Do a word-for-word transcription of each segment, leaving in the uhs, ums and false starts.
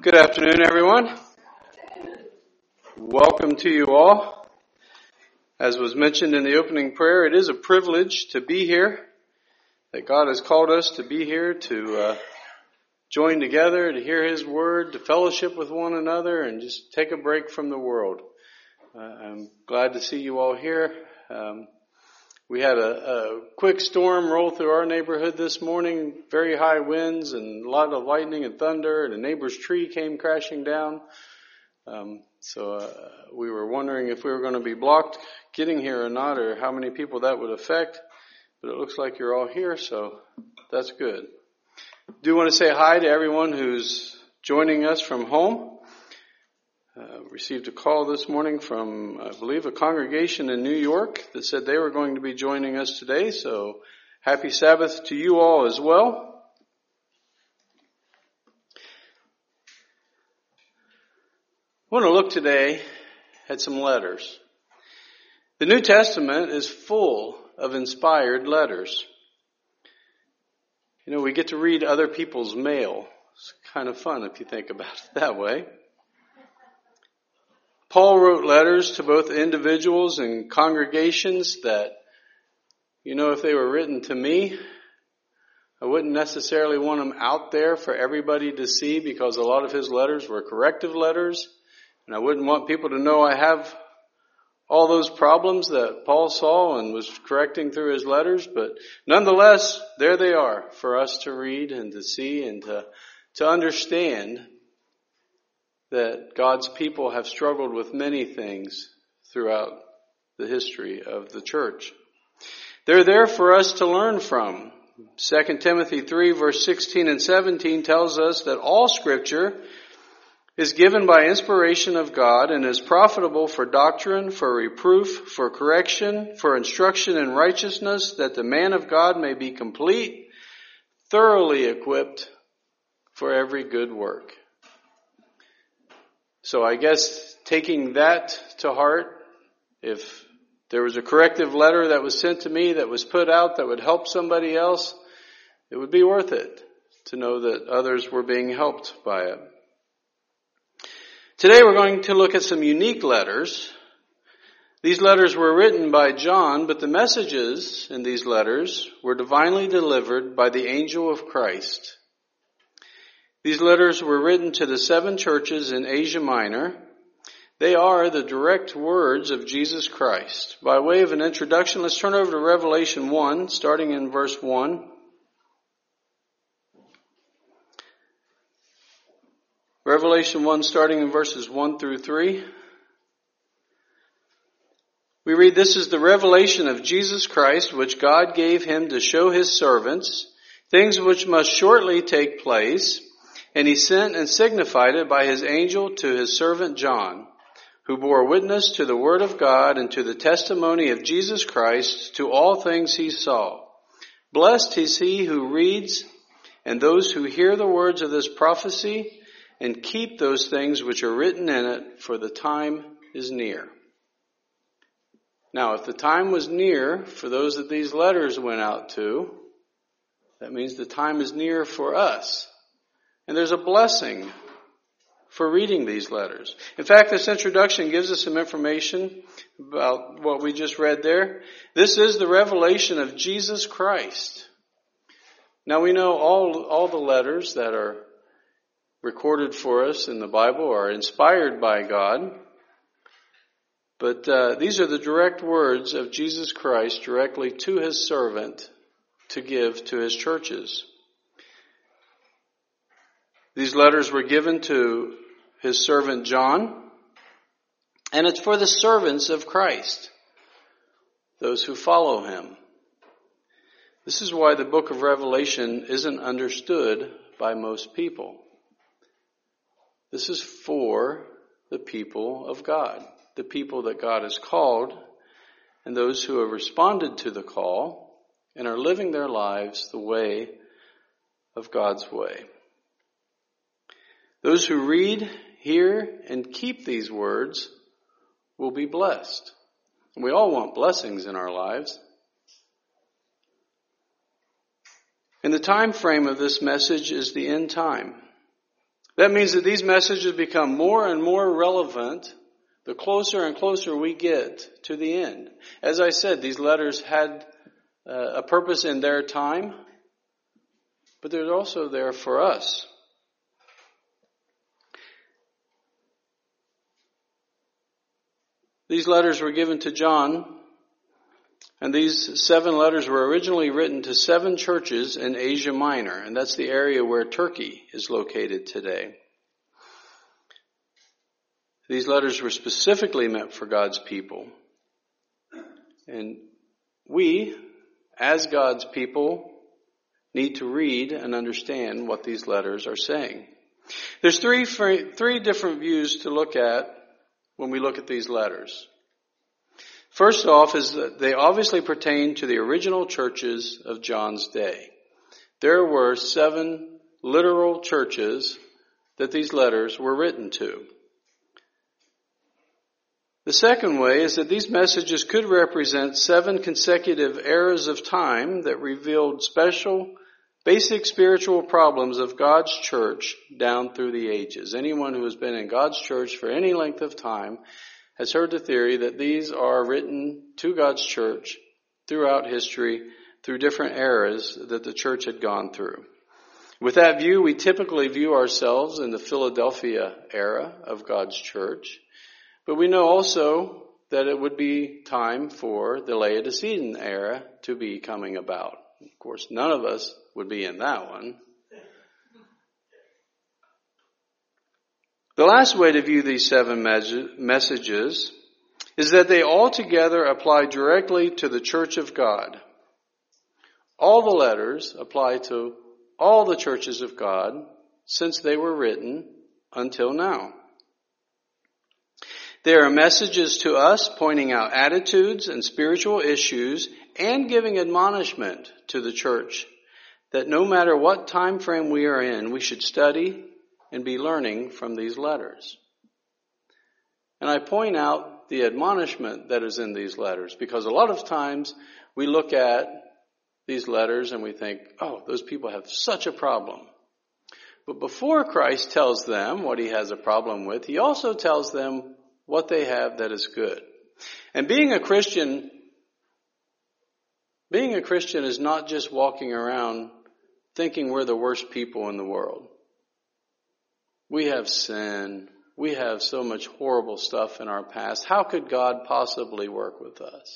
Good afternoon, everyone. Welcome to you all. As was mentioned in the opening prayer, it is a privilege to be here, that God has called us to be here to uh, join together, to hear His Word, to fellowship with one another, and just take a break from the world. Uh, I'm glad to see you all here. Um, we had a, a quick storm roll through our neighborhood this morning, very high winds and a lot of lightning and thunder, and a neighbor's tree came crashing down. Um, so uh, we were wondering if we were going to be blocked getting here or not, or how many people that would affect. But it looks like you're all here, so that's good. Do want to say hi to everyone who's joining us from home. Uh, received a call this morning from, I believe, a congregation in New York that said they were going to be joining us today. So happy Sabbath to you all as well. I want to look today at some letters. The New Testament is full of inspired letters. You know, we get to read other people's mail. It's kind of fun if you think about it that way. Paul wrote letters to both individuals and congregations that, you know, if they were written to me, I wouldn't necessarily want them out there for everybody to see, because a lot of his letters were corrective letters. And I wouldn't want people to know I have all those problems that Paul saw and was correcting through his letters. But nonetheless, there they are for us to read and to see and to, to understand that God's people have struggled with many things throughout the history of the church. They're there for us to learn from. Second Timothy three, verse sixteen and seventeen tells us that all Scripture is given by inspiration of God and is profitable for doctrine, for reproof, for correction, for instruction in righteousness, that the man of God may be complete, thoroughly equipped for every good work. So I guess taking that to heart, if there was a corrective letter that was sent to me that was put out that would help somebody else, it would be worth it to know that others were being helped by it. Today we're going to look at some unique letters. These letters were written by John, but the messages in these letters were divinely delivered by the angel of Christ. These letters were written to the seven churches in Asia Minor. They are the direct words of Jesus Christ. By way of an introduction, let's turn over to Revelation one, starting in verse one. Revelation one, starting in verses one through three. We read, "This is the revelation of Jesus Christ, which God gave him to show his servants things which must shortly take place. And he sent and signified it by his angel to his servant John, who bore witness to the word of God and to the testimony of Jesus Christ, to all things he saw. Blessed is he who reads, and those who hear the words of this prophecy, and keep those things which are written in it, for the time is near." Now, if the time was near for those that these letters went out to, that means the time is near for us. And there's a blessing for reading these letters. In fact, this introduction gives us some information about what we just read there. This is the revelation of Jesus Christ. Now we know all, all the letters that are recorded for us in the Bible are inspired by God. But uh, these are the direct words of Jesus Christ directly to his servant to give to his churches. These letters were given to his servant John, and it's for the servants of Christ, those who follow him. This is why the book of Revelation isn't understood by most people. This is for the people of God, the people that God has called, and those who have responded to the call and are living their lives the way of God's way. Those who read, hear, and keep these words will be blessed. And we all want blessings in our lives. And the time frame of this message is the end time. That means that these messages become more and more relevant the closer and closer we get to the end. As I said, these letters had uh, a purpose in their time, but they're also there for us. These letters were given to John, and these seven letters were originally written to seven churches in Asia Minor, and that's the area where Turkey is located today. These letters were specifically meant for God's people. And we, as God's people, need to read and understand what these letters are saying. There's three, three different views to look at when we look at these letters. First off is that they obviously pertain to the original churches of John's day. There were seven literal churches that these letters were written to. The second way is that these messages could represent seven consecutive eras of time that revealed special, basic spiritual problems of God's church down through the ages. Anyone who has been in God's church for any length of time has heard the theory that these are written to God's church throughout history, through different eras that the church had gone through. With that view, we typically view ourselves in the Philadelphia era of God's church. But we know also that it would be time for the Laodicean era to be coming about. Of course, none of us would be in that one. The last way to view these seven messages is that they altogether apply directly to the church of God. All the letters apply to all the churches of God since they were written until now. There are messages to us pointing out attitudes and spiritual issues and giving admonishment to the church that no matter what time frame we are in, we should study and be learning from these letters. And I point out the admonishment that is in these letters because a lot of times we look at these letters and we think, oh, those people have such a problem. But before Christ tells them what he has a problem with, he also tells them what they have that is good. And being a Christian, being a Christian is not just walking around thinking we're the worst people in the world. We have sin. We have so much horrible stuff in our past. How could God possibly work with us?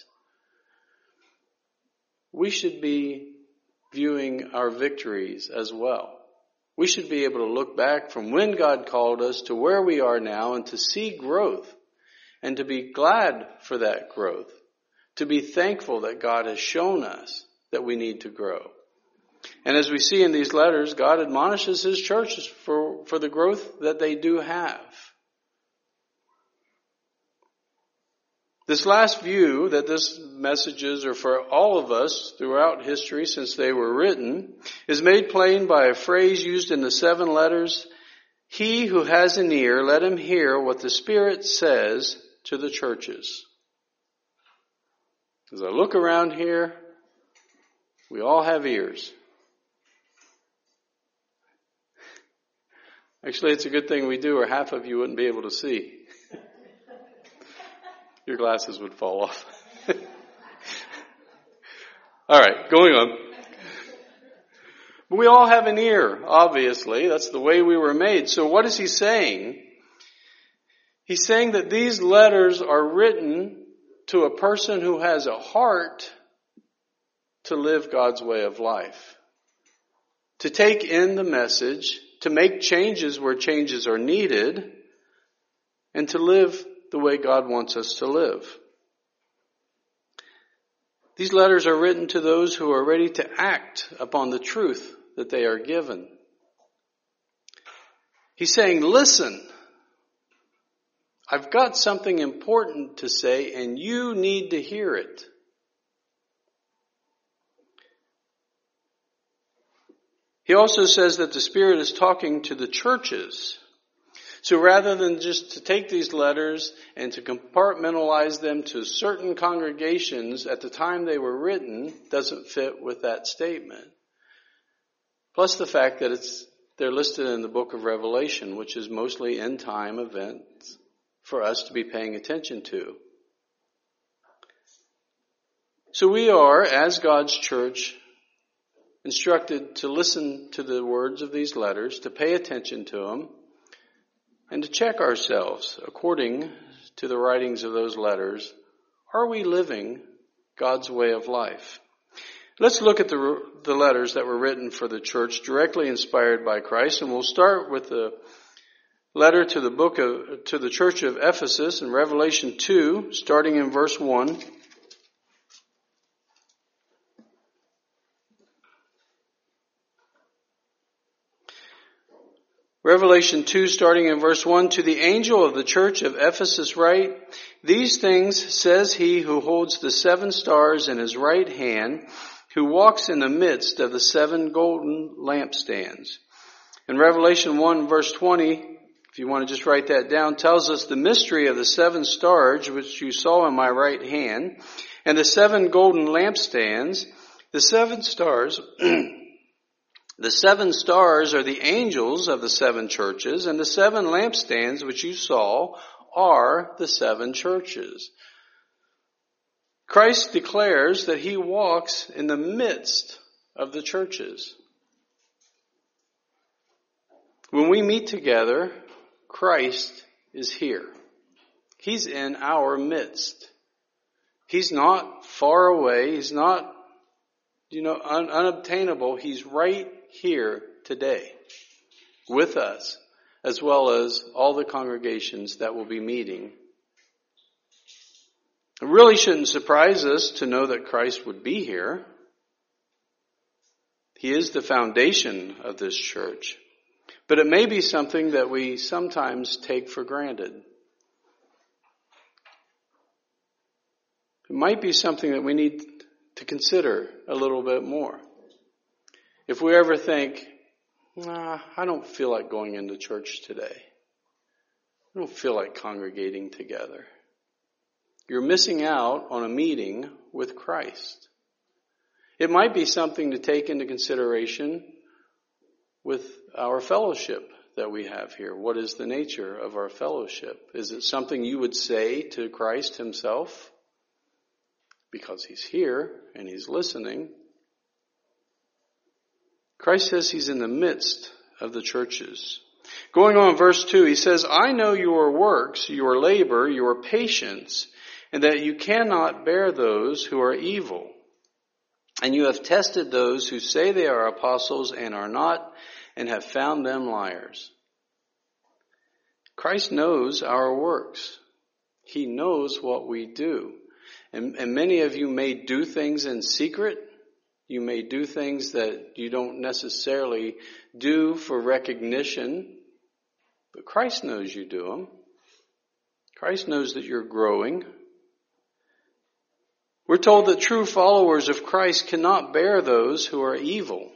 We should be viewing our victories as well. We should be able to look back from when God called us to where we are now and to see growth and to be glad for that growth, to be thankful that God has shown us that we need to grow. And as we see in these letters, God admonishes his churches for, for the growth that they do have. This last view that this messages are for all of us throughout history since they were written is made plain by a phrase used in the seven letters. He who has an ear, let him hear what the Spirit says to the churches. As I look around here, we all have ears. Actually, it's a good thing we do, or half of you wouldn't be able to see. Your glasses would fall off. All right, going on. But we all have an ear, obviously. That's the way we were made. So what is he saying? He's saying that these letters are written to a person who has a heart to live God's way of life, to take in the message, to make changes where changes are needed, and to live the way God wants us to live. These letters are written to those who are ready to act upon the truth that they are given. He's saying, listen, I've got something important to say and you need to hear it. He also says that the Spirit is talking to the churches. So rather than just to take these letters and to compartmentalize them to certain congregations at the time they were written, doesn't fit with that statement. Plus the fact that it's they're listed in the book of Revelation, which is mostly end time events for us to be paying attention to. So we are, as God's church, instructed to listen to the words of these letters, to pay attention to them, and to check ourselves according to the writings of those letters. Are we living God's way of life? Let's look at the, the letters that were written for the church, directly inspired by Christ, and we'll start with the letter to the book of, to the church of Ephesus in Revelation two, starting in verse one. Revelation two, starting in verse one, to the angel of the church of Ephesus write, these things says he who holds the seven stars in his right hand, who walks in the midst of the seven golden lampstands. In Revelation one, verse twenty, if you want to just write that down, tells us the mystery of the seven stars which you saw in my right hand, and the seven golden lampstands. The seven stars... The seven stars are the angels of the seven churches, and the seven lampstands which you saw are the seven churches. Christ declares that he walks in the midst of the churches. When we meet together, Christ is here. He's in our midst. He's not far away. He's not, you know, un- unobtainable. He's right here today with us, as well as all the congregations that will be meeting. It really shouldn't surprise us to know that Christ would be here. He is the foundation of this church. But it may be something that we sometimes take for granted. It might be something that we need to consider a little bit more. If we ever think, nah, I don't feel like going into church today. I don't feel like congregating together. You're missing out on a meeting with Christ. It might be something to take into consideration with our fellowship that we have here. What is the nature of our fellowship? Is it something you would say to Christ himself? Because he's here and he's listening. Christ says he's in the midst of the churches. Going on, verse two, he says, I know your works, your labor, your patience, and that you cannot bear those who are evil. And you have tested those who say they are apostles and are not, and have found them liars. Christ knows our works. He knows what we do. And, and many of you may do things in secret. You may do things that you don't necessarily do for recognition, but Christ knows you do them. Christ knows that you're growing. We're told that true followers of Christ cannot bear those who are evil.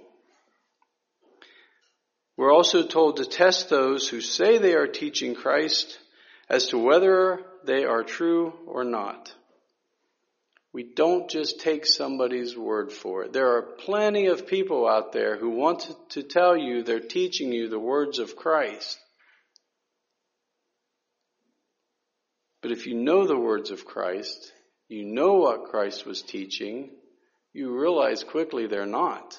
We're also told to test those who say they are teaching Christ as to whether they are true or not. We don't just take somebody's word for it. There are plenty of people out there who want to, to tell you they're teaching you the words of Christ. But if you know the words of Christ, you know what Christ was teaching, you realize quickly they're not.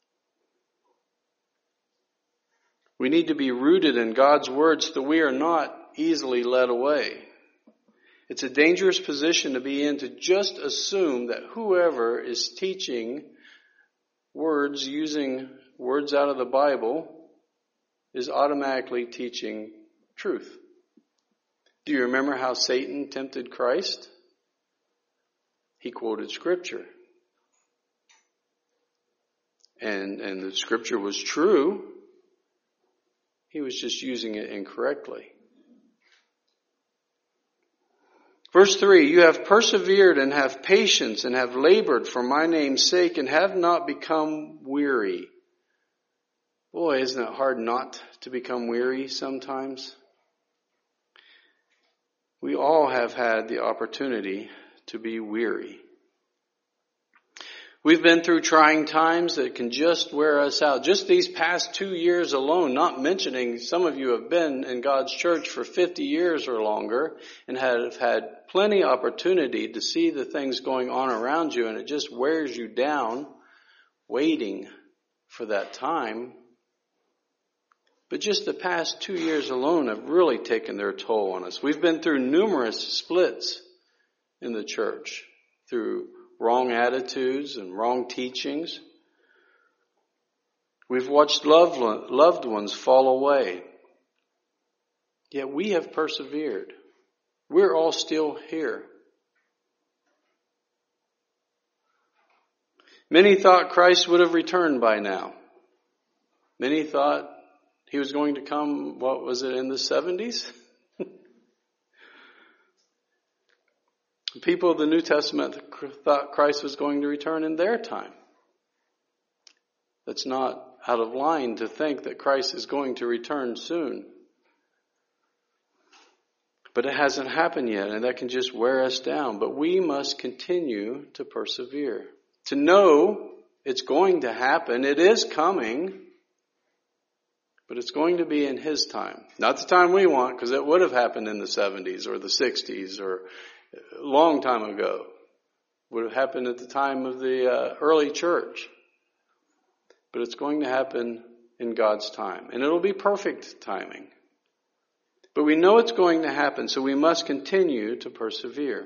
We need to be rooted in God's word so that we are not easily led away. It's a dangerous position to be in to just assume that whoever is teaching words using words out of the Bible is automatically teaching truth. Do you remember how Satan tempted Christ? He quoted Scripture. And, and the Scripture was true. He was just using it incorrectly. Verse three, you have persevered and have patience and have labored for my name's sake and have not become weary. Boy, isn't it hard not to become weary sometimes? We all have had the opportunity to be weary. We've been through trying times that can just wear us out. Just these past two years alone, not mentioning some of you have been in God's church for fifty years or longer and have had plenty opportunity to see the things going on around you, and it just wears you down waiting for that time. But just the past two years alone have really taken their toll on us. We've been through numerous splits in the church through wrong attitudes and wrong teachings. We've watched loved loved ones fall away. Yet we have persevered. We're all still here. Many thought Christ would have returned by now. Many thought he was going to come, what was it, in the seventies? People of the New Testament thought Christ was going to return in their time. That's not out of line to think that Christ is going to return soon. But it hasn't happened yet, and that can just wear us down. But we must continue to persevere. To know it's going to happen. It is coming. But it's going to be in His time. Not the time we want, because it would have happened in the seventies or the sixties or a long time ago. Would have happened at the time of the uh, early church. But it's going to happen in God's time. And it'll be perfect timing. But we know it's going to happen, so we must continue to persevere.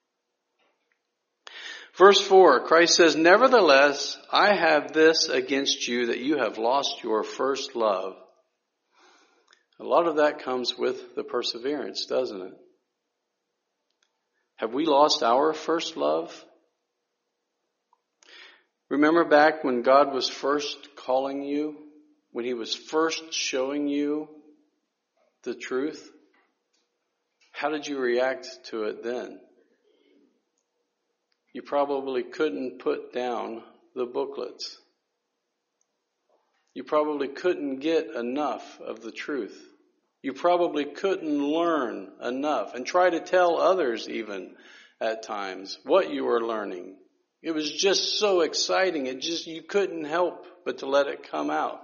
Verse four, Christ says, "Nevertheless, I have this against you, that you have lost your first love." A lot of that comes with the perseverance, doesn't it? Have we lost our first love? Remember back when God was first calling you, when He was first showing you the truth? How did you react to it then? You probably couldn't put down the booklets. You probably couldn't get enough of the truth. You probably couldn't learn enough and try to tell others even at times what you were learning. It was just so exciting. It just, you couldn't help but to let it come out.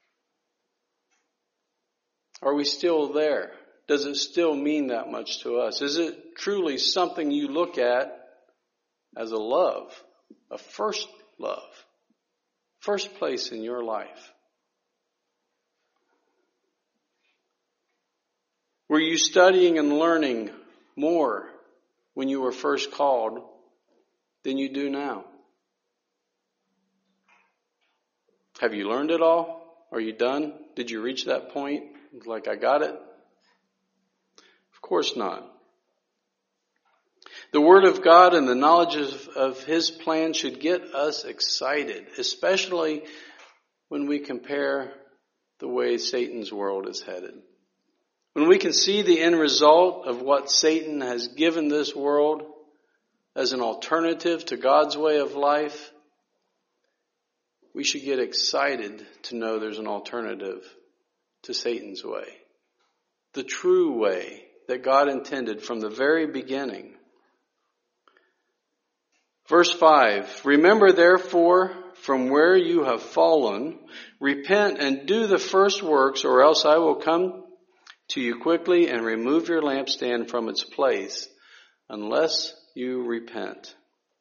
Are we still there? Does it still mean that much to us? Is it truly something you look at as a love, a first love, first place in your life? Were you studying and learning more when you were first called than you do now? Have you learned it all? Are you done? Did you reach that point? Like, I got it? Of course not. The Word of God and the knowledge of, of His plan should get us excited, especially when we compare the way Satan's world is headed. When we can see the end result of what Satan has given this world as an alternative to God's way of life, we should get excited to know there's an alternative to Satan's way. The true way that God intended from the very beginning. Verse five, "Remember therefore from where you have fallen, repent and do the first works, or else I will come to you quickly and remove your lampstand from its place, unless you repent."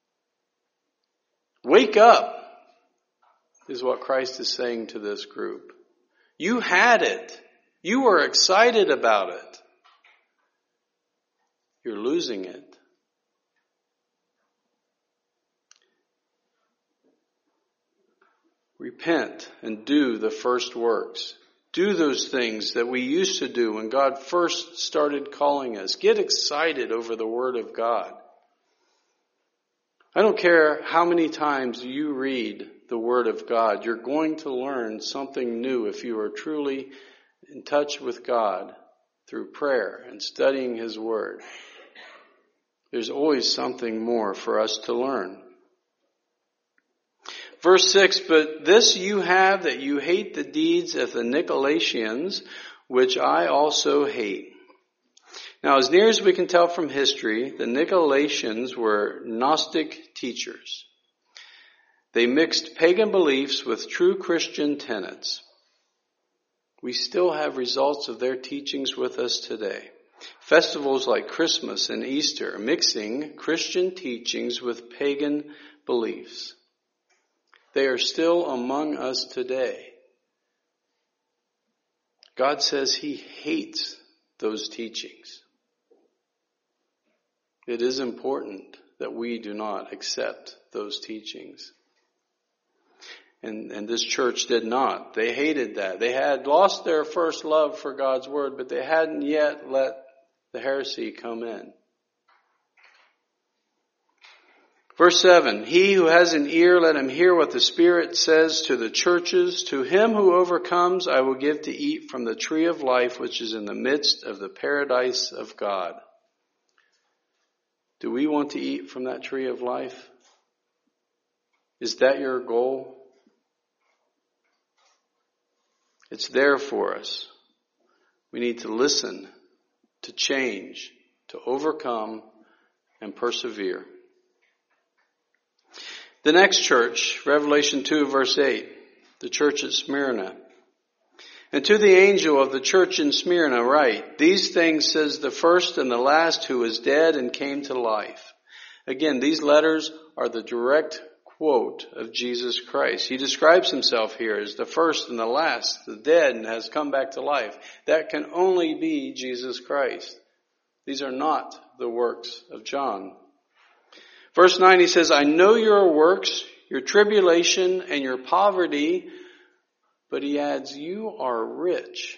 Wake up, is what Christ is saying to this group. You had it. You were excited about it. You're losing it. Repent and do the first works. Do those things that we used to do when God first started calling us. Get excited over the Word of God. I don't care how many times you read the Word of God, you're going to learn something new if you are truly in touch with God through prayer and studying His Word. There's always something more for us to learn. Verse six, "But this you have, that you hate the deeds of the Nicolaitans, which I also hate." Now, as near as we can tell from history, the Nicolaitans were Gnostic teachers. They mixed pagan beliefs with true Christian tenets. We still have results of their teachings with us today. Festivals like Christmas and Easter, mixing Christian teachings with pagan beliefs. They are still among us today. God says He hates those teachings. It is important that we do not accept those teachings. And, and this church did not. They hated that. They had lost their first love for God's Word, but they hadn't yet let the heresy come in. Verse seven, he who has an ear, let him hear what the Spirit says to the churches. To him who overcomes, I will give to eat from the tree of life, which is in the midst of the paradise of God. Do we want to eat from that tree of life? Is that your goal? It's there for us. We need to listen, to change, to overcome, and persevere. The next church, Revelation two, verse eight, the church at Smyrna. And to the angel of the church in Smyrna write, these things says the first and the last who was dead and came to life. Again, these letters are the direct quote of Jesus Christ. He describes himself here as the first and the last, the dead and has come back to life. That can only be Jesus Christ. These are not the works of John. Verse nine, he says, I know your works, your tribulation, and your poverty. But he adds, you are rich.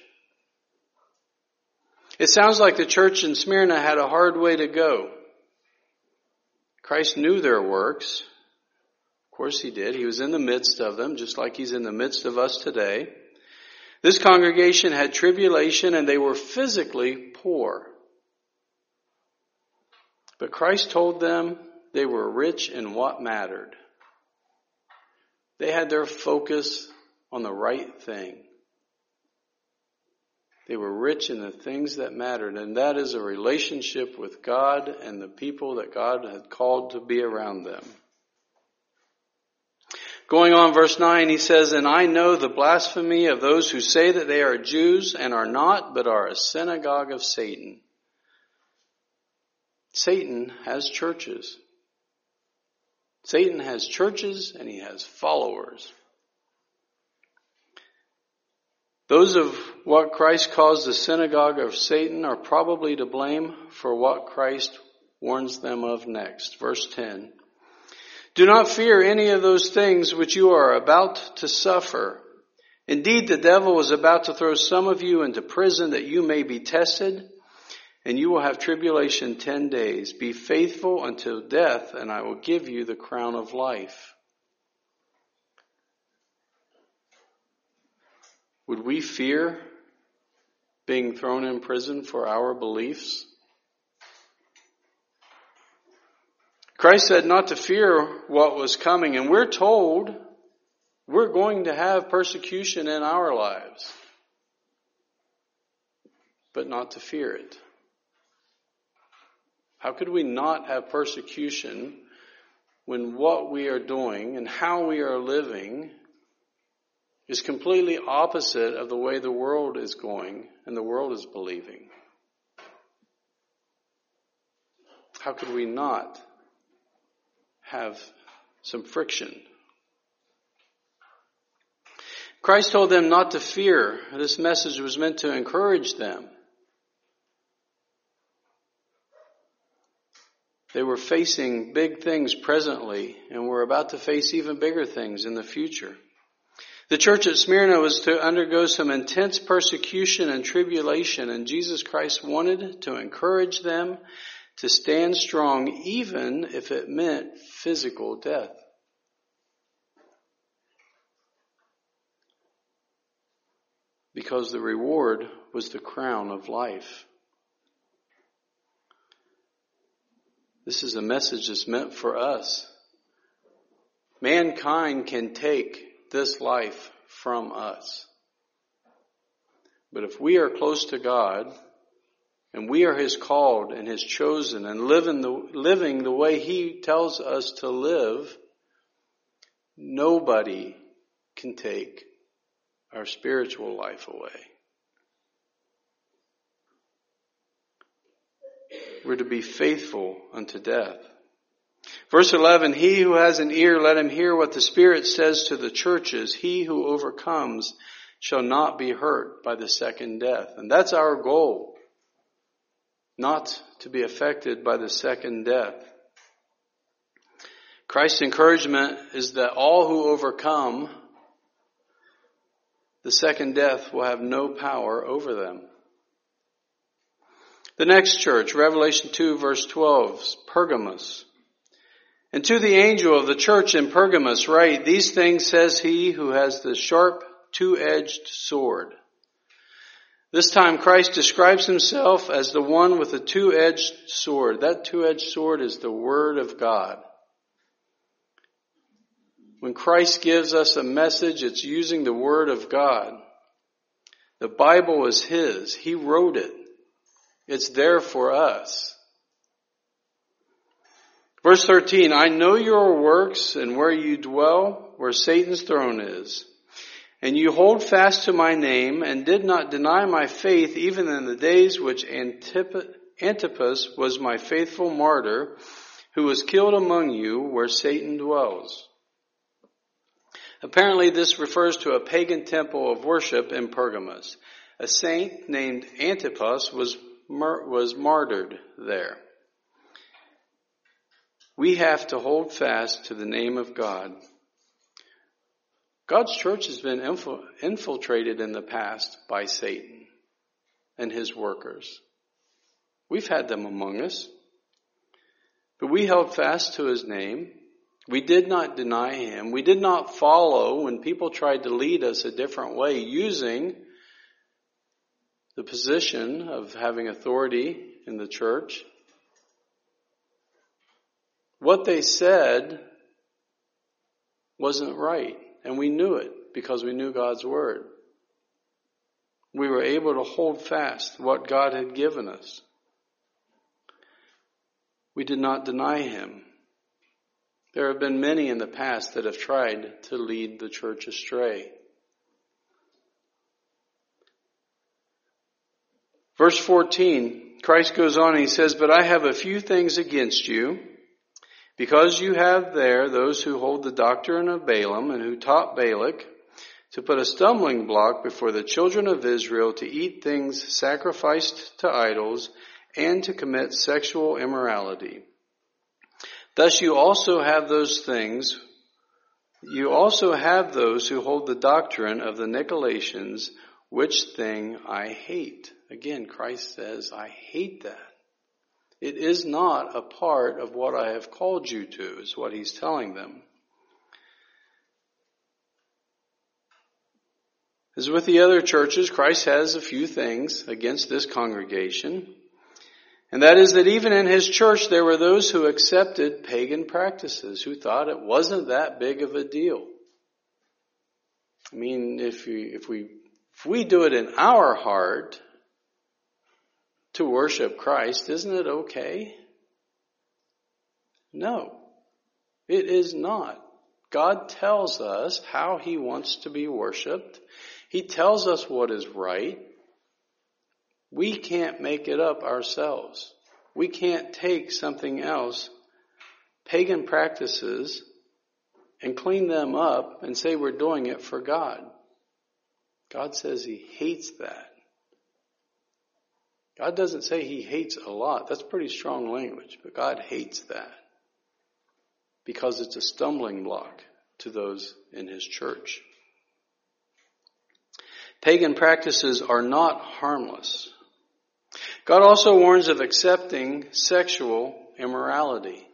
It sounds like the church in Smyrna had a hard way to go. Christ knew their works. Of course he did. He was in the midst of them, just like he's in the midst of us today. This congregation had tribulation and they were physically poor. But Christ told them they were rich in what mattered. They had their focus on the right thing. They were rich in the things that mattered, and that is a relationship with God and the people that God had called to be around them. Going on, verse nine, he says, and I know the blasphemy of those who say that they are Jews and are not, but are a synagogue of Satan. Satan has churches. Satan has churches and he has followers. Those of what Christ calls the synagogue of Satan are probably to blame for what Christ warns them of next. Verse ten. Do not fear any of those things which you are about to suffer. Indeed, the devil is about to throw some of you into prison that you may be tested, and you will have tribulation ten days. Be faithful until death, and I will give you the crown of life. Would we fear being thrown in prison for our beliefs? Christ said not to fear what was coming, and we're told we're going to have persecution in our lives, but not to fear it. How could we not have persecution when what we are doing and how we are living is completely opposite of the way the world is going and the world is believing? How could we not have some friction? Christ told them not to fear. This message was meant to encourage them. They were facing big things presently and were about to face even bigger things in the future. The church at Smyrna was to undergo some intense persecution and tribulation, and Jesus Christ wanted to encourage them to stand strong even if it meant physical death. Because the reward was the crown of life. This is a message that's meant for us. Mankind can take this life from us. But if we are close to God, and we are His called and His chosen, and living the, living the way He tells us to live, nobody can take our spiritual life away. We're to be faithful unto death. Verse eleven, he who has an ear, let him hear what the Spirit says to the churches. He who overcomes shall not be hurt by the second death. And that's our goal, not to be affected by the second death. Christ's encouragement is that all who overcome the second death will have no power over them. The next church, Revelation two, verse twelve, Pergamos. And to the angel of the church in Pergamos write, these things says he who has the sharp two-edged sword. This time Christ describes himself as the one with the two-edged sword. That two-edged sword is the Word of God. When Christ gives us a message, it's using the Word of God. The Bible is His. He wrote it. It's there for us. Verse thirteen, I know your works and where you dwell, where Satan's throne is. And you hold fast to my name and did not deny my faith even in the days which Antip- Antipas was my faithful martyr, who was killed among you where Satan dwells. Apparently this refers to a pagan temple of worship in Pergamos. A saint named Antipas was was martyred there. We have to hold fast to the name of God. God's church has been infil- infiltrated in the past by Satan and his workers. We've had them among us. But we held fast to his name. We did not deny him. We did not follow when people tried to lead us a different way, using the position of having authority in the church. What they said wasn't right, and we knew it because we knew God's word. We were able to hold fast what God had given us. We did not deny him. There have been many in the past that have tried to lead the church astray. Verse fourteen, Christ goes on and he says, but I have a few things against you, because you have there those who hold the doctrine of Balaam and who taught Balak to put a stumbling block before the children of Israel to eat things sacrificed to idols and to commit sexual immorality. Thus you also have those things, you also have those who hold the doctrine of the Nicolaitans, which thing I hate. Again, Christ says, I hate that. It is not a part of what I have called you to, is what he's telling them. As with the other churches, Christ has a few things against this congregation. And that is that even in his church, there were those who accepted pagan practices, who thought it wasn't that big of a deal. I mean, if we, if we, if we do it in our heart to worship Christ, isn't it okay? No, it is not. God tells us how he wants to be worshiped. He tells us what is right. We can't make it up ourselves. We can't take something else, pagan practices, and clean them up and say we're doing it for God. God says he hates that. God doesn't say he hates a lot. That's pretty strong language, but God hates that because it's a stumbling block to those in his church. Pagan practices are not harmless. God also warns of accepting sexual immorality.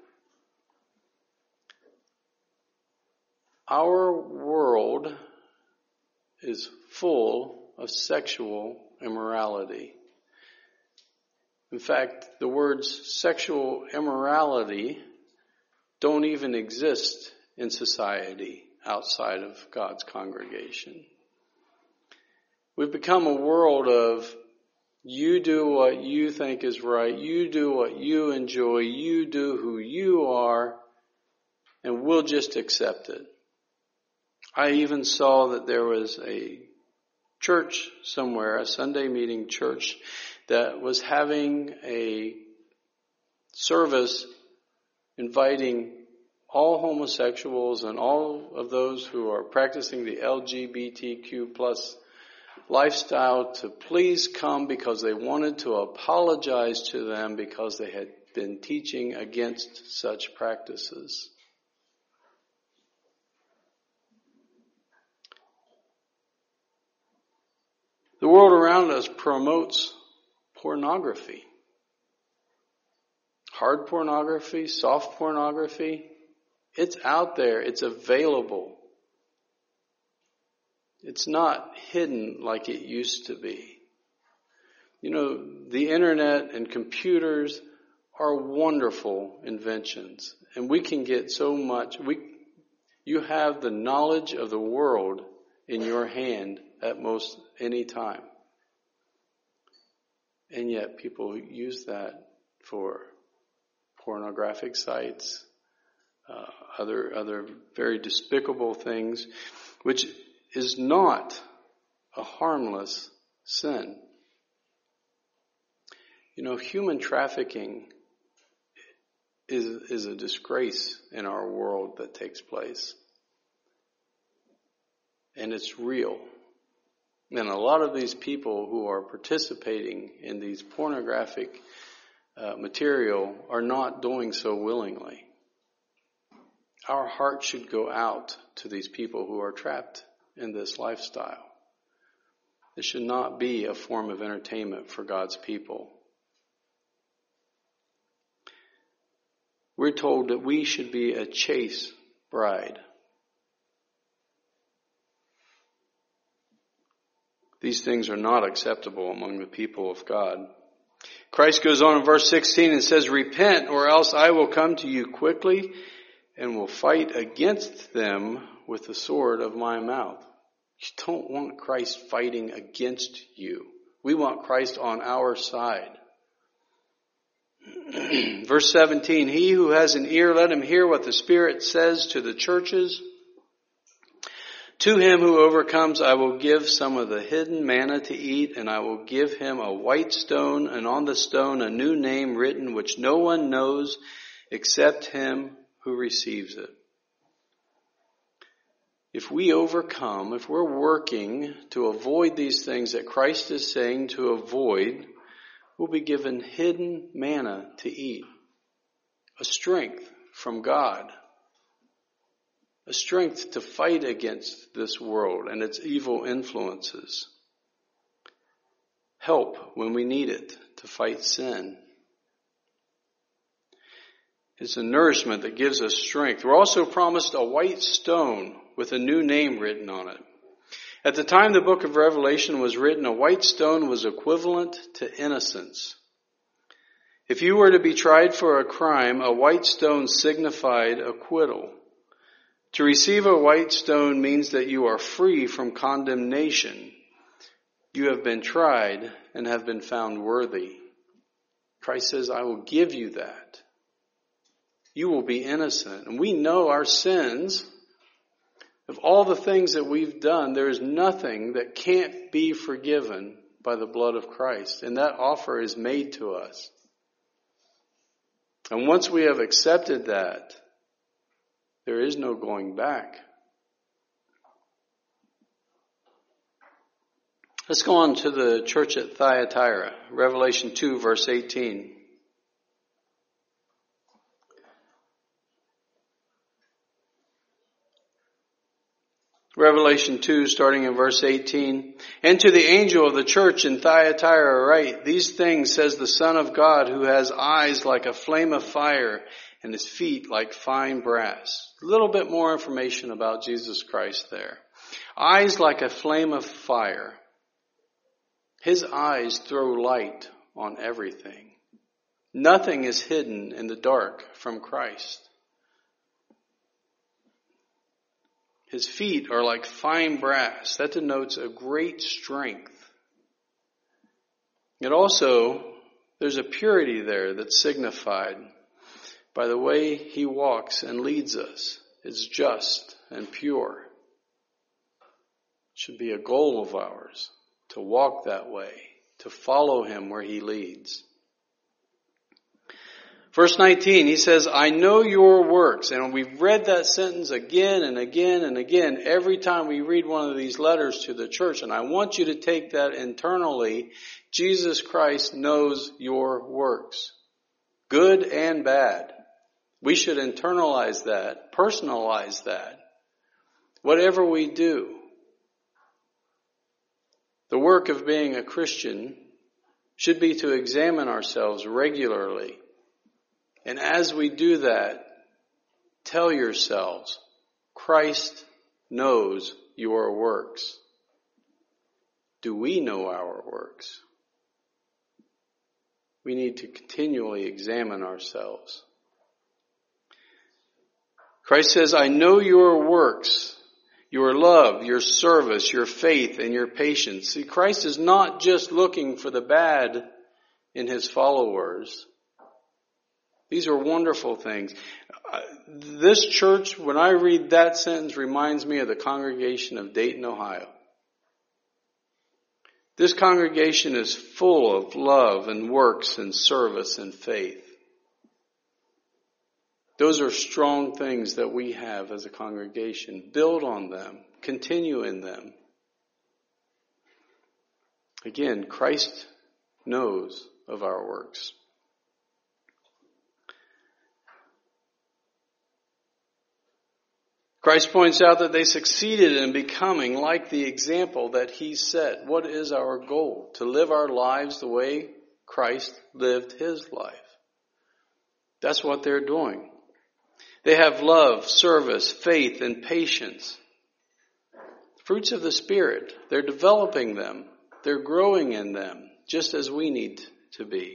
Our world is full of sexual immorality. In fact, the words sexual immorality don't even exist in society outside of God's congregation. We've become a world of you do what you think is right, you do what you enjoy, you do who you are, and we'll just accept it. I even saw that there was a church somewhere, a Sunday meeting church, that was having a service inviting all homosexuals and all of those who are practicing the L G B T Q plus lifestyle to please come, because they wanted to apologize to them because they had been teaching against such practices. The world around us promotes pornography. Hard pornography, soft pornography. It's out there. It's available. It's not hidden like it used to be. You know, the internet and computers are wonderful inventions. And we can get so much. We, you have the knowledge of the world in your hand at most any time. And yet people use that for pornographic sites, uh, other other very despicable things, which is not a harmless sin. You know, human trafficking is is a disgrace in our world that takes place. And it's real. And a lot of these people who are participating in these pornographic uh, material are not doing so willingly. Our heart should go out to these people who are trapped in this lifestyle. It should not be a form of entertainment for God's people. We're told that we should be a chaste bride. These things are not acceptable among the people of God. Christ goes on in verse sixteen and says, "Repent, or else I will come to you quickly and will fight against them with the sword of my mouth." You don't want Christ fighting against you. We want Christ on our side. Verse seventeen, "He who has an ear, let him hear what the Spirit says to the churches. To him who overcomes, I will give some of the hidden manna to eat, and I will give him a white stone, and on the stone a new name written, which no one knows except him who receives it." If we overcome, if we're working to avoid these things that Christ is saying to avoid, we'll be given hidden manna to eat. A strength from God. A strength to fight against this world and its evil influences. Help when we need it to fight sin. It's a nourishment that gives us strength. We're also promised a white stone with a new name written on it. At the time the book of Revelation was written, a white stone was equivalent to innocence. If you were to be tried for a crime, a white stone signified acquittal. To receive a white stone means that you are free from condemnation. You have been tried and have been found worthy. Christ says, I will give you that. You will be innocent. And we know our sins. Of all the things that we've done, there is nothing that can't be forgiven by the blood of Christ. And that offer is made to us. And once we have accepted that, there is no going back. Let's go on to the church at Thyatira, Revelation two, verse eighteen. Revelation two, starting in verse eighteen. "And to the angel of the church in Thyatira write, These things says the Son of God, who has eyes like a flame of fire and his feet like fine brass." A little bit more information about Jesus Christ there. Eyes like a flame of fire. His eyes throw light on everything. Nothing is hidden in the dark from Christ. His feet are like fine brass. That denotes a great strength. It also, there's a purity there that's signified by the way he walks and leads us. It's just and pure. should be a goal of ours to walk that way, to follow him where he leads. Verse nineteen, he says, I know your works. And we've read that sentence again and again and again every time we read one of these letters to the church. And I want you to take that internally. Jesus Christ knows your works, good and bad. We should internalize that, personalize that. Whatever we do, the work of being a Christian should be to examine ourselves regularly. And as we do that, tell yourselves, Christ knows your works. Do we know our works? We need to continually examine ourselves. Christ says, I know your works, your love, your service, your faith, and your patience. See, Christ is not just looking for the bad in his followers. These are wonderful things. Uh, this church, when I read that sentence, reminds me of the congregation of Dayton, Ohio. This congregation is full of love and works and service and faith. Those are strong things that we have as a congregation. Build on them. Continue in them. Again, Christ knows of our works. Christ points out that they succeeded in becoming like the example that he set. What is our goal? To live our lives the way Christ lived his life. That's what they're doing. They have love, service, faith, and patience. Fruits of the Spirit. They're developing them. They're growing in them, just as we need to be.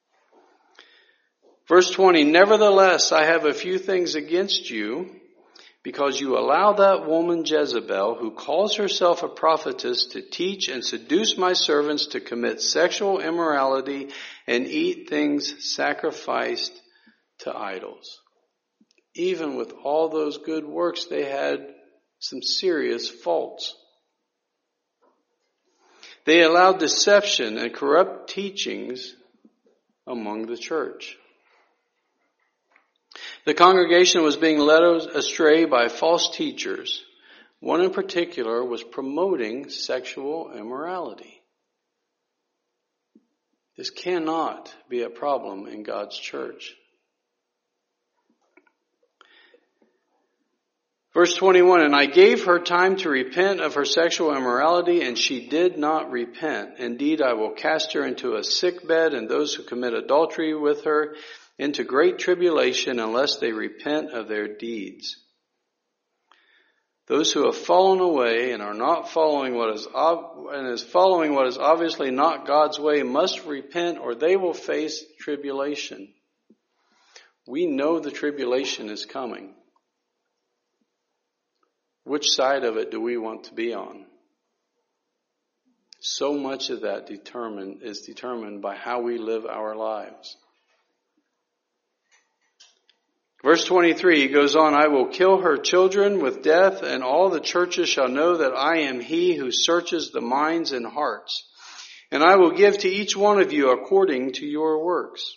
Verse twenty, nevertheless, I have a few things against you, because you allow that woman Jezebel, who calls herself a prophetess, to teach and seduce my servants to commit sexual immorality and eat things sacrificed to idols. Even with all those good works, they had some serious faults. They allowed deception and corrupt teachings among the church. The congregation was being led astray by false teachers. One in particular was promoting sexual immorality. This cannot be a problem in God's church. Verse twenty-one, and I gave her time to repent of her sexual immorality, and she did not repent. Indeed, I will cast her into a sick bed, and those who commit adultery with her into great tribulation, unless they repent of their deeds. Those who have fallen away and are not following what is ob- and is following what is obviously not God's way must repent, or they will face tribulation. We know the tribulation is coming. Which side of it do we want to be on? So much of that determined is determined by how we live our lives. Verse twenty-three, he goes on, I will kill her children with death, and all the churches shall know that I am he who searches the minds and hearts. And I will give to each one of you according to your works.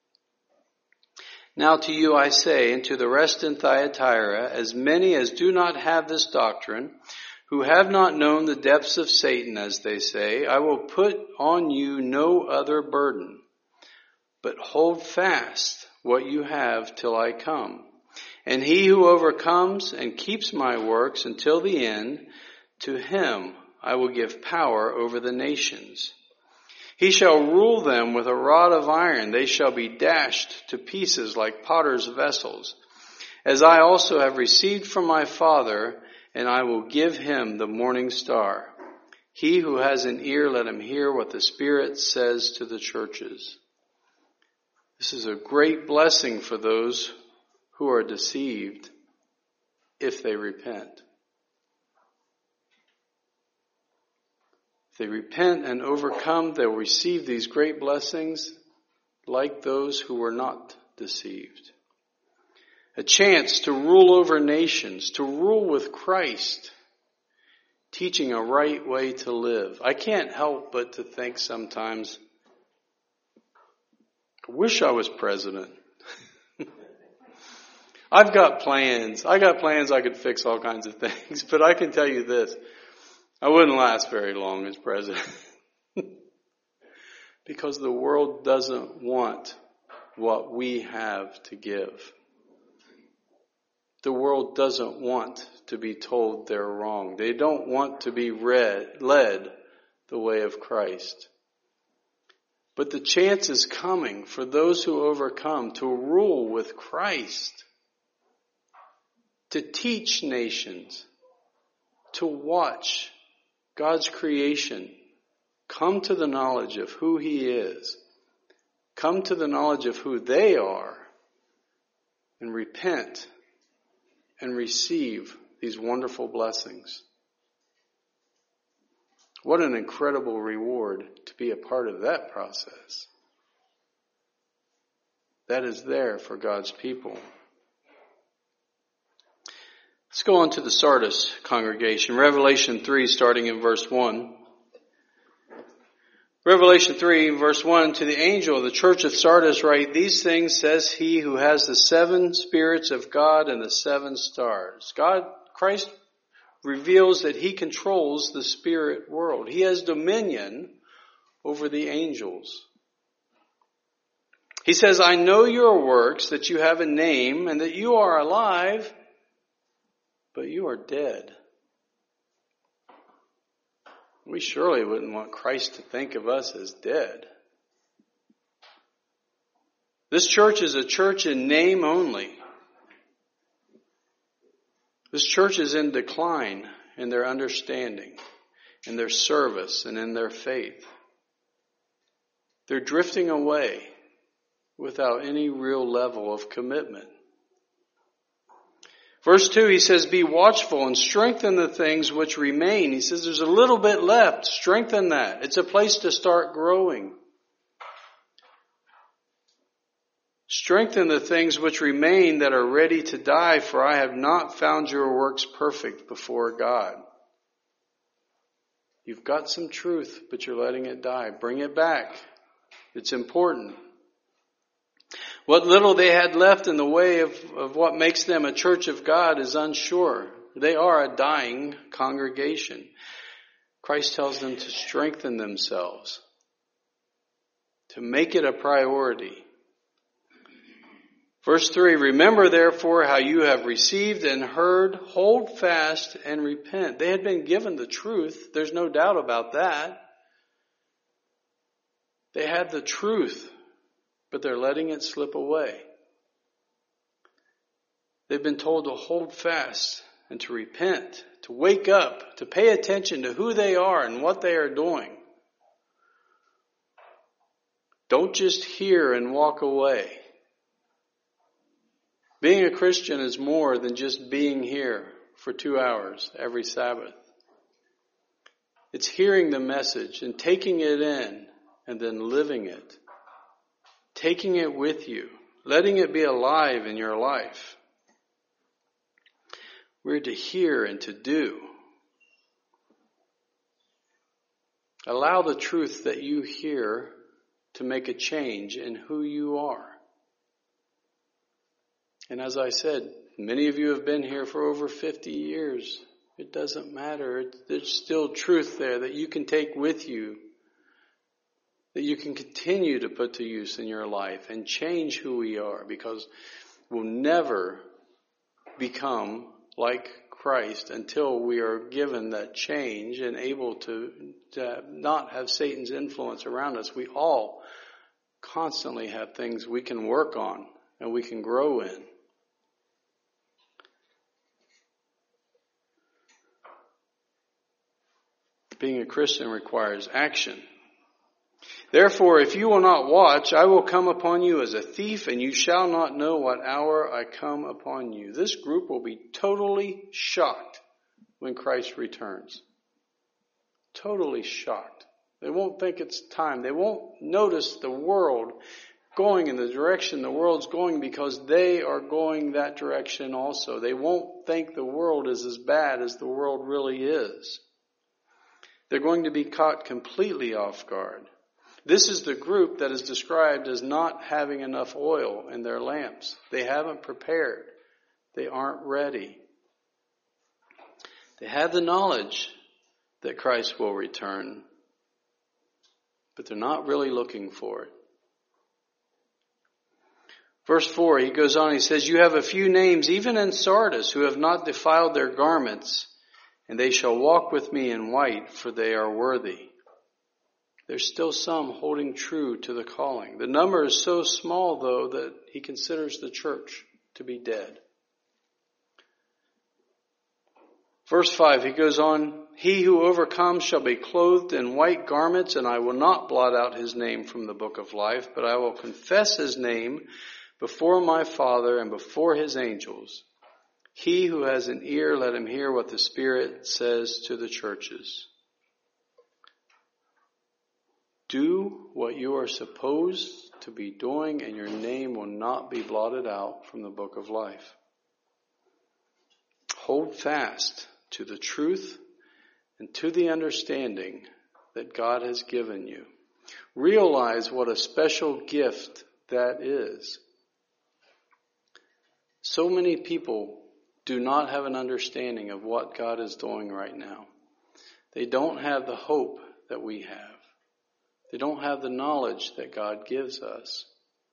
Now to you I say, and to the rest in Thyatira, as many as do not have this doctrine, who have not known the depths of Satan, as they say, I will put on you no other burden, but hold fast what you have till I come. And he who overcomes and keeps my works until the end, to him I will give power over the nations. He shall rule them with a rod of iron. They shall be dashed to pieces like potter's vessels. As I also have received from my Father, and I will give him the morning star. He who has an ear, let him hear what the Spirit says to the churches. This is a great blessing for those who are deceived if they repent. If they repent and overcome, they'll receive these great blessings like those who were not deceived. A chance to rule over nations, to rule with Christ, teaching a right way to live. I can't help but to think sometimes, I wish I was president. I've got plans. I got plans I could fix all kinds of things, but I can tell you this, I wouldn't last very long as president. Because the world doesn't want what we have to give. The world doesn't want to be told they're wrong. They don't want to be read, led the way of Christ. But the chance is coming for those who overcome to rule with Christ, to teach nations, to watch God's creation come to the knowledge of who He is, come to the knowledge of who they are, and repent and receive these wonderful blessings. What an incredible reward to be a part of that process. That is there for God's people. Let's go on to the Sardis congregation. Revelation three, starting in verse one. Revelation three, verse one, to the angel of the church of Sardis write, these things says he who has the seven spirits of God and the seven stars. God, Christ reveals that He controls the spirit world. He has dominion over the angels. He says, I know your works, that you have a name, and that you are alive, but you are dead. We surely wouldn't want Christ to think of us as dead. This church is a church in name only. This church is in decline in their understanding, in their service, and in their faith. They're drifting away without any real level of commitment. Verse two, he says, be watchful and strengthen the things which remain. He says there's a little bit left. Strengthen that. It's a place to start growing. Strengthen the things which remain that are ready to die, for I have not found your works perfect before God. You've got some truth, but you're letting it die. Bring it back. It's important. What little they had left in the way of, of what makes them a church of God is unsure. They are a dying congregation. Christ tells them to strengthen themselves, to make it a priority. Verse three, remember therefore how you have received and heard, hold fast and repent. They had been given the truth. There's no doubt about that. They had the truth, but they're letting it slip away. They've been told to hold fast and to repent, to wake up, to pay attention to who they are and what they are doing. Don't just hear and walk away. Being a Christian is more than just being here for two hours every Sabbath. It's hearing the message and taking it in and then living it. Taking it with you. Letting it be alive in your life. We're to hear and to do. Allow the truth that you hear to make a change in who you are. And as I said, many of you have been here for over fifty years. It doesn't matter. There's still truth there that you can take with you, that you can continue to put to use in your life and change who we are, because we'll never become like Christ until we are given that change and able to, to not have Satan's influence around us. We all constantly have things we can work on and we can grow in. Being a Christian requires action. Therefore, if you will not watch, I will come upon you as a thief, and you shall not know what hour I come upon you. This group will be totally shocked when Christ returns. Totally shocked. They won't think it's time. They won't notice the world going in the direction the world's going, because they are going that direction also. They won't think the world is as bad as the world really is. They're going to be caught completely off guard. This is the group that is described as not having enough oil in their lamps. They haven't prepared. They aren't ready. They have the knowledge that Christ will return, but they're not really looking for it. Verse four, he goes on, he says, "You have a few names, even in Sardis, who have not defiled their garments, and they shall walk with me in white, for they are worthy." There's still some holding true to the calling. The number is so small, though, that he considers the church to be dead. Verse five, he goes on, "He who overcomes shall be clothed in white garments, and I will not blot out his name from the book of life, but I will confess his name before my Father and before his angels. He who has an ear, let him hear what the Spirit says to the churches." Do what you are supposed to be doing, and your name will not be blotted out from the book of life. Hold fast to the truth and to the understanding that God has given you. Realize what a special gift that is. So many people do not have an understanding of what God is doing right now. They don't have the hope that we have. They don't have the knowledge that God gives us.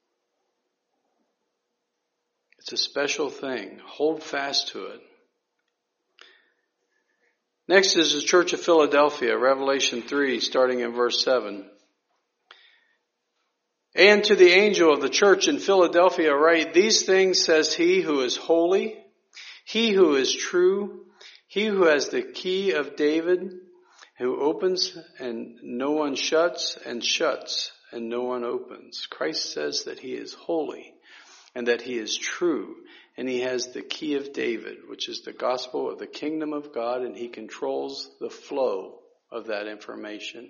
It's a special thing. Hold fast to it. Next is the Church of Philadelphia, Revelation three, starting in verse seven. "And to the angel of the church in Philadelphia write, These things says he who is holy, he who is true, he who has the key of David, who opens and no one shuts, and shuts and no one opens." Christ says that he is holy and that he is true, and he has the key of David, which is the gospel of the kingdom of God, and he controls the flow of that information.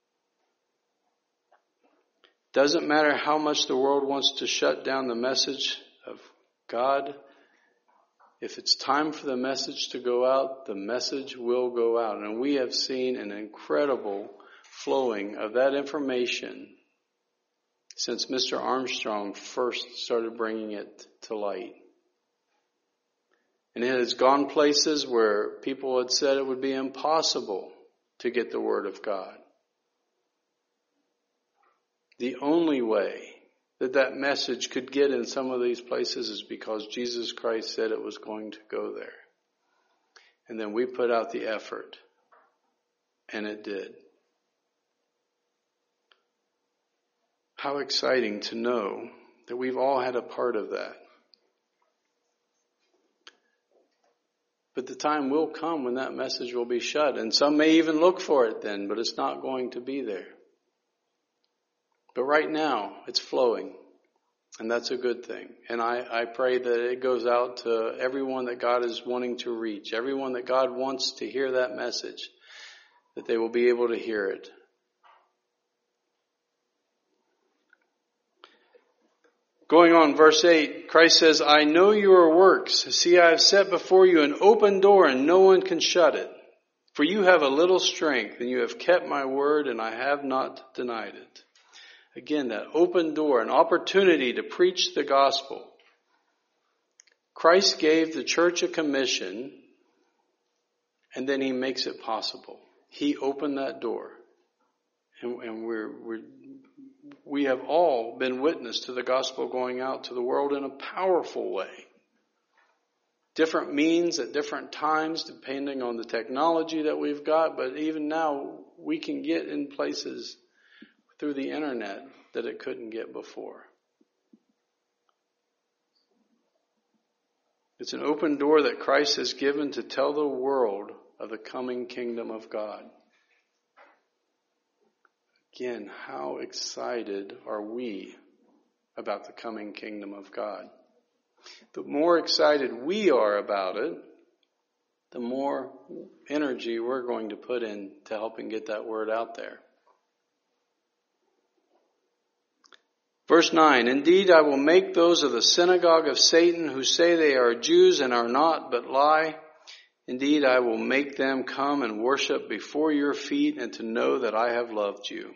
Doesn't matter how much the world wants to shut down the message of God. If it's time for the message to go out, the message will go out. And we have seen an incredible flowing of that information since Mister Armstrong first started bringing it to light. And it has gone places where people had said it would be impossible to get the Word of God. The only way that that message could get in some of these places is because Jesus Christ said it was going to go there. And then we put out the effort, and it did. How exciting to know that we've all had a part of that. But the time will come when that message will be shut, and some may even look for it then, but it's not going to be there. But right now, it's flowing, and that's a good thing. And I, I pray that it goes out to everyone that God is wanting to reach, everyone that God wants to hear that message, that they will be able to hear it. Going on, verse eight, Christ says, "I know your works. See, I have set before you an open door, and no one can shut it. For you have a little strength, and you have kept my word, and I have not denied it." Again, that open door, an opportunity to preach the gospel. Christ gave the church a commission, and then he makes it possible. He opened that door. And, and we're, we're, we have all been witness to the gospel going out to the world in a powerful way. Different means at different times, depending on the technology that we've got, but even now, we can get in places through the internet that it couldn't get before. It's an open door that Christ has given to tell the world of the coming kingdom of God. Again, how excited are we about the coming kingdom of God? The more excited we are about it, the more energy we're going to put in to helping get that word out there. Verse nine, "Indeed, I will make those of the synagogue of Satan who say they are Jews and are not, but lie. Indeed, I will make them come and worship before your feet and to know that I have loved you.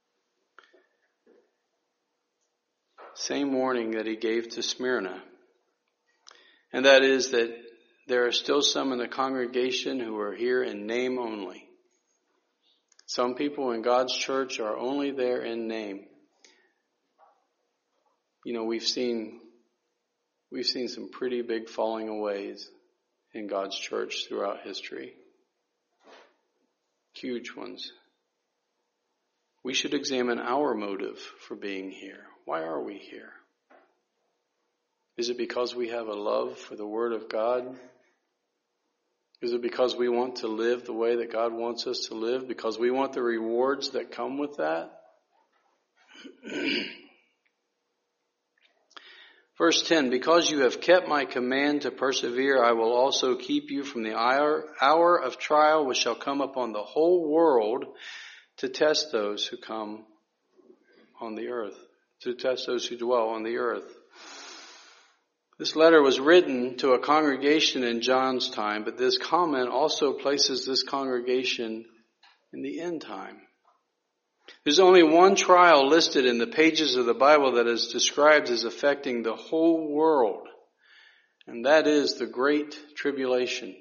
Same warning that he gave to Smyrna. And that is that there are still some in the congregation who are here in name only. Some people in God's church are only there in name. You know, we've seen we've seen some pretty big falling aways in God's church throughout history. Huge ones. We should examine our motive for being here. Why are we here? Is it because we have a love for the Word of God? Is it because we want to live the way that God wants us to live? Because we want the rewards that come with that? Verse ten, because you have kept my command to persevere, I will also keep you from the hour, hour of trial which shall come upon the whole world to test those who come on the earth, to test those who dwell on the earth. This letter was written to a congregation in John's time, but this comment also places this congregation in the end time. There's only one trial listed in the pages of the Bible that is described as affecting the whole world, and that is the Great Tribulation.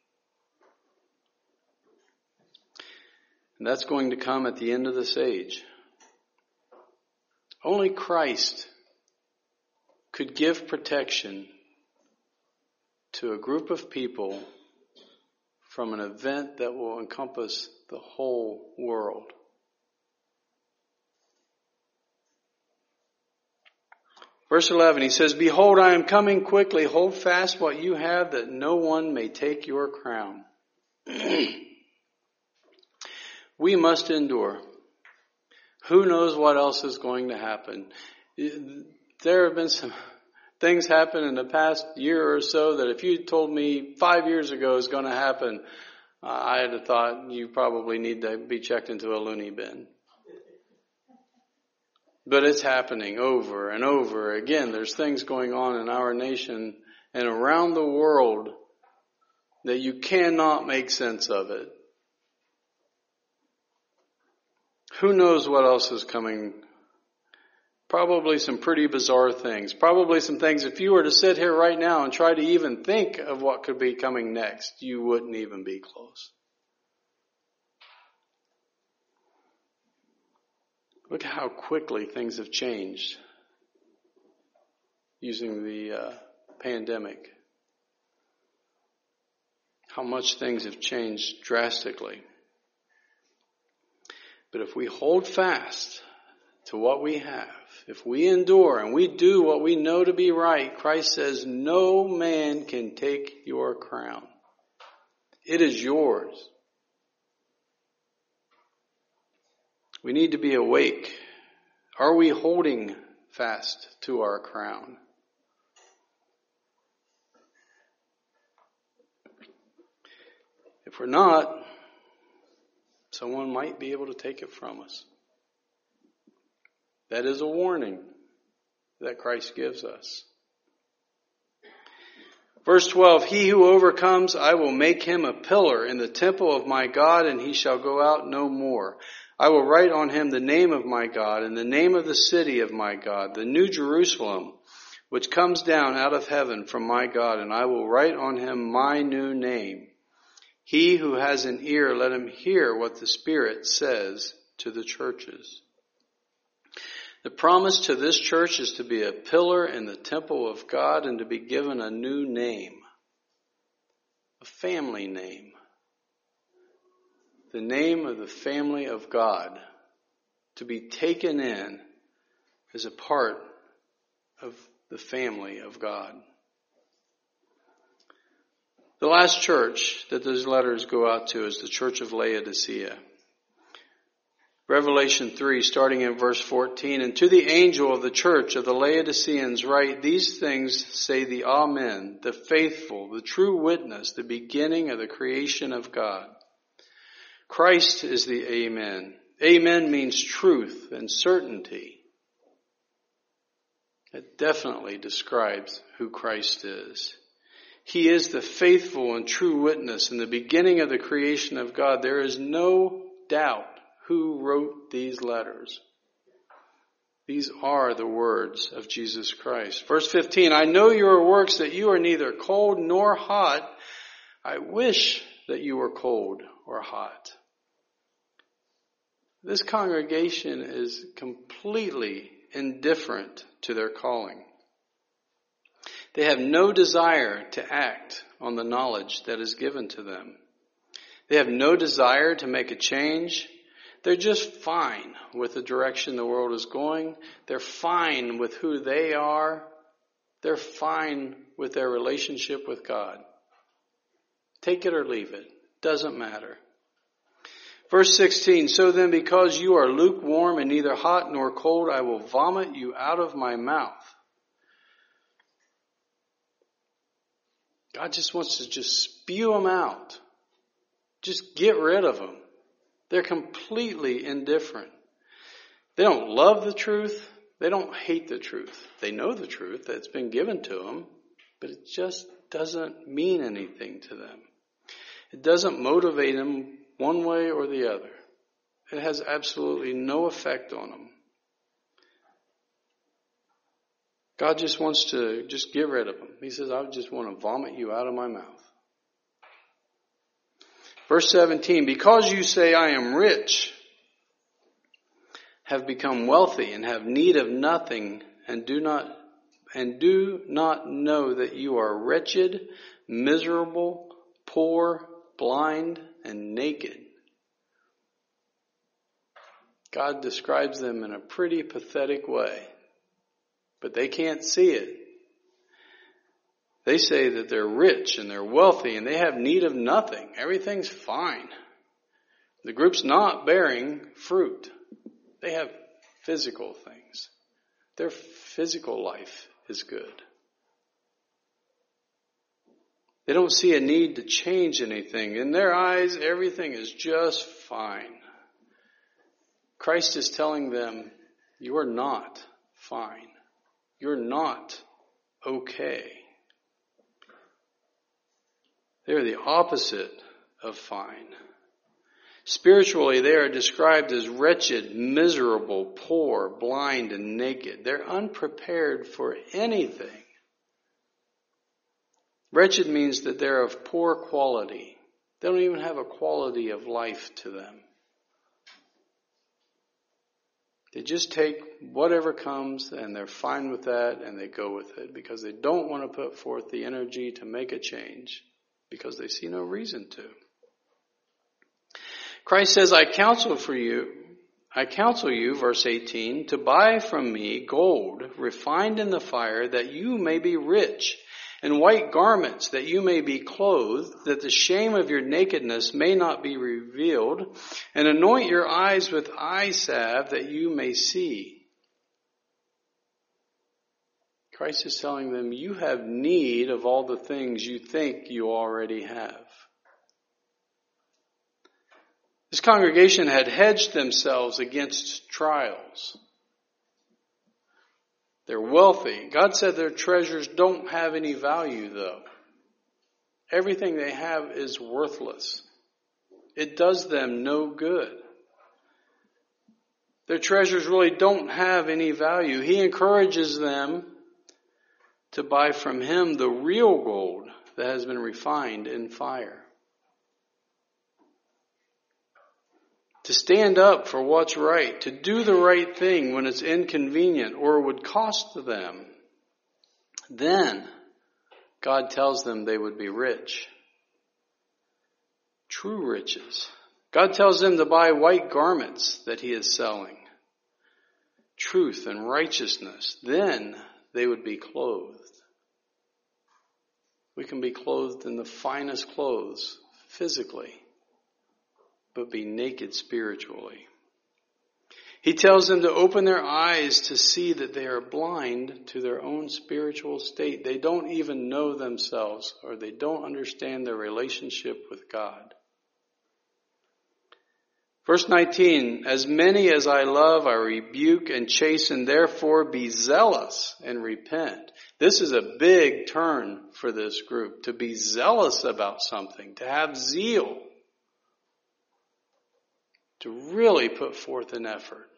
And that's going to come at the end of this age. Only Christ could give protection to a group of people from an event that will encompass the whole world. Verse eleven, he says, behold, I am coming quickly. Hold fast what you have, that no one may take your crown. We must endure. Who knows what else is going to happen? There have been some things happen in the past year or so that if you told me five years ago is going to happen, uh, I'd have thought you probably need to be checked into a loony bin. But it's happening over and over again. There's things going on in our nation and around the world that you cannot make sense of it. Who knows what else is coming? Probably some pretty bizarre things. Probably some things, if you were to sit here right now and try to even think of what could be coming next, you wouldn't even be close. Look at how quickly things have changed using the uh, pandemic. How much things have changed drastically. But if we hold fast to what we have, if we endure and we do what we know to be right, Christ says, no man can take your crown. It is yours. We need to be awake. Are we holding fast to our crown? If we're not, someone might be able to take it from us. That is a warning that Christ gives us. Verse twelve, he who overcomes, I will make him a pillar in the temple of my God, and he shall go out no more. I will write on him the name of my God and the name of the city of my God, the new Jerusalem, which comes down out of heaven from my God, and I will write on him my new name. He who has an ear, let him hear what the Spirit says to the churches. The promise to this church is to be a pillar in the temple of God and to be given a new name, a family name. The name of the family of God, to be taken in as a part of the family of God. The last church that those letters go out to is the church of Laodicea. Revelation three, starting in verse fourteen, and to the angel of the church of the Laodiceans write, these things say the Amen, the faithful, the true witness, the beginning of the creation of God. Christ is the Amen. Amen means truth and certainty. It definitely describes who Christ is. He is the faithful and true witness in the beginning of the creation of God. There is no doubt who wrote these letters. These are the words of Jesus Christ. Verse fifteen, I know your works, that you are neither cold nor hot. I wish that you were cold or hot. This congregation is completely indifferent to their calling. They have no desire to act on the knowledge that is given to them. They have no desire to make a change. They're just fine with the direction the world is going. They're fine with who they are. They're fine with their relationship with God. Take it or leave it. Doesn't matter. Verse sixteen, so then because you are lukewarm and neither hot nor cold, I will vomit you out of my mouth. God just wants to just spew them out. Just get rid of them. They're completely indifferent. They don't love the truth. They don't hate the truth. They know the truth that's been given to them, but it just doesn't mean anything to them. It doesn't motivate them one way or the other. It has absolutely no effect on them. God just wants to just get rid of them. He says, I just want to vomit you out of my mouth. Verse seventeen, because you say I am rich, have become wealthy, and have need of nothing, and do not and do not know that you are wretched, miserable, poor, blind, and naked. God describes them in a pretty pathetic way. But they can't see it. They say that they're rich and they're wealthy and they have need of nothing. Everything's fine. The group's not bearing fruit. They have physical things. Their physical life is good. They don't see a need to change anything. In their eyes, everything is just fine. Christ is telling them, you are not fine. You're not okay. They're the opposite of fine. Spiritually, they are described as wretched, miserable, poor, blind, and naked. They're unprepared for anything. Wretched means that they're of poor quality. They don't even have a quality of life to them. They just take whatever comes and they're fine with that and they go with it because they don't want to put forth the energy to make a change because they see no reason to. Christ says, I counsel for you, I counsel you, verse eighteen, to buy from me gold refined in the fire that you may be rich, and white garments that you may be clothed, that the shame of your nakedness may not be revealed, and anoint your eyes with eye salve that you may see. Christ is telling them, you have need of all the things you think you already have. This congregation had hedged themselves against trials. They're wealthy. God said their treasures don't have any value, though. Everything they have is worthless. It does them no good. Their treasures really don't have any value. He encourages them to buy from him the real gold that has been refined in fire. To stand up for what's right, to do the right thing when it's inconvenient or would cost them. Then God tells them they would be rich. True riches. God tells them to buy white garments that he is selling. Truth and righteousness. Then they would be clothed. We can be clothed in the finest clothes physically, but be naked spiritually. He tells them to open their eyes to see that they are blind to their own spiritual state. They don't even know themselves, or they don't understand their relationship with God. Verse nineteen, as many as I love, I rebuke and chasten, therefore be zealous and repent. This is a big turn for this group, to be zealous about something, to have zeal, to really put forth an effort.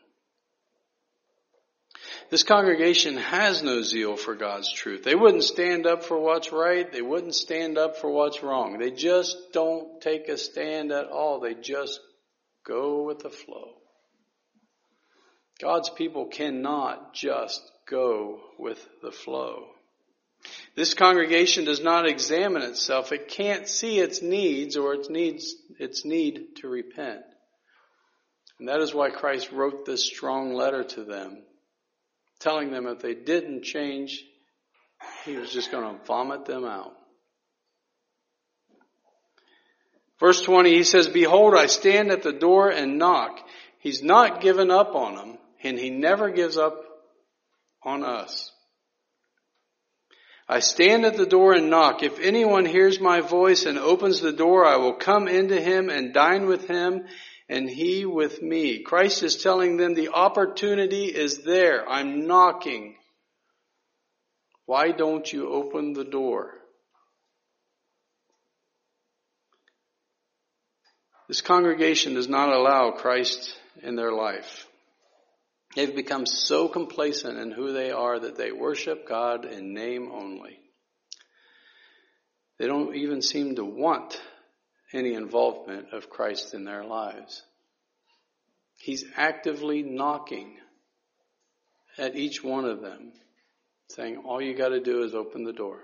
This congregation has no zeal for God's truth. They wouldn't stand up for what's right. They wouldn't stand up for what's wrong. They just don't take a stand at all. They just go with the flow. God's people cannot just go with the flow. This congregation does not examine itself. It can't see its needs or its needs, its need to repent. And that is why Christ wrote this strong letter to them, telling them if they didn't change, he was just going to vomit them out. Verse twenty, he says, behold, I stand at the door and knock. He's not given up on them, and he never gives up on us. I stand at the door and knock. If anyone hears my voice and opens the door, I will come into him and dine with him, and he with me. Christ is telling them the opportunity is there. I'm knocking. Why don't you open the door? This congregation does not allow Christ in their life. They've become so complacent in who they are that they worship God in name only. They don't even seem to want any involvement of Christ in their lives. He's actively knocking at each one of them, saying, all you got to do is open the door.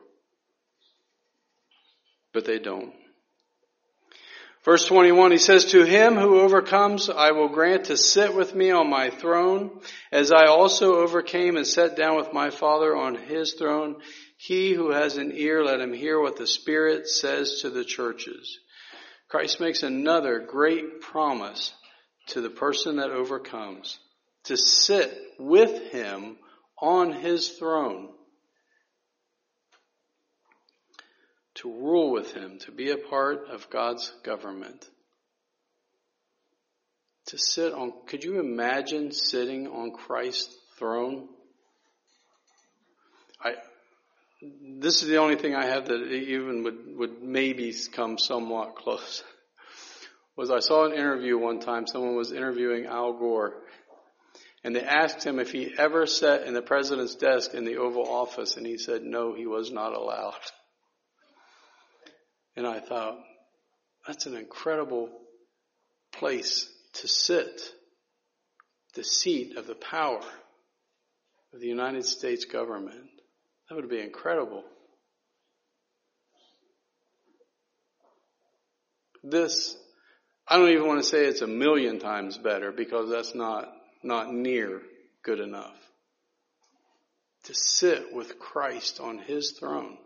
But they don't. Verse twenty-one, he says, to him who overcomes, I will grant to sit with me on my throne, as I also overcame and sat down with my Father on his throne. He who has an ear, let him hear what the Spirit says to the churches. Christ makes another great promise to the person that overcomes, to sit with him on his throne, to rule with him, to be a part of God's government. To sit on, could you imagine sitting on Christ's throne? I, this is the only thing I have that even would, would maybe come somewhat close. Was I saw an interview one time, someone was interviewing Al Gore, and they asked him if he ever sat in the president's desk in the Oval Office, and he said no, he was not allowed. And I thought, that's an incredible place to sit, the seat of the power of the United States government. That would be incredible. This, I don't even want to say it's a million times better, because that's not, not near good enough. To sit with Christ on his throne.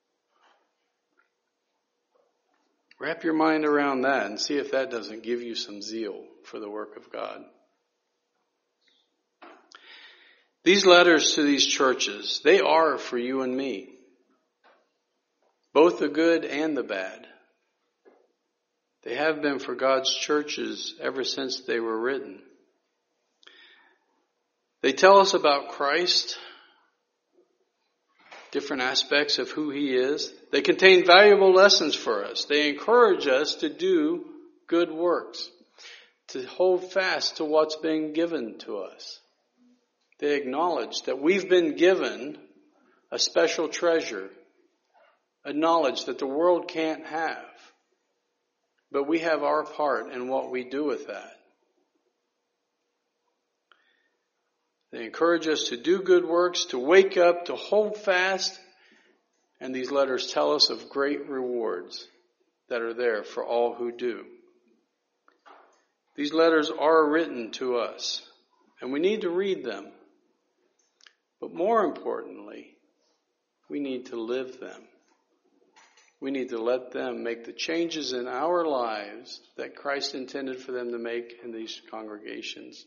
Wrap your mind around that and see if that doesn't give you some zeal for the work of God. These letters to these churches, they are for you and me. Both the good and the bad. They have been for God's churches ever since they were written. They tell us about Christ, different aspects of who he is. They contain valuable lessons for us. They encourage us to do good works, to hold fast to what's being given to us. They acknowledge that we've been given a special treasure, a knowledge that the world can't have, but we have our part in what we do with that. They encourage us to do good works, to wake up, to hold fast. And these letters tell us of great rewards that are there for all who do. These letters are written to us, and we need to read them. But more importantly, we need to live them. We need to let them make the changes in our lives that Christ intended for them to make in these congregations.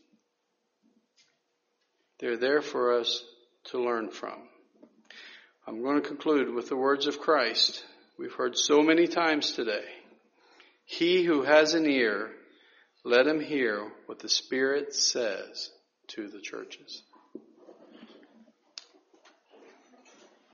They're there for us to learn from. I'm going to conclude with the words of Christ we've heard so many times today. He who has an ear, Let him hear what the Spirit says to the churches.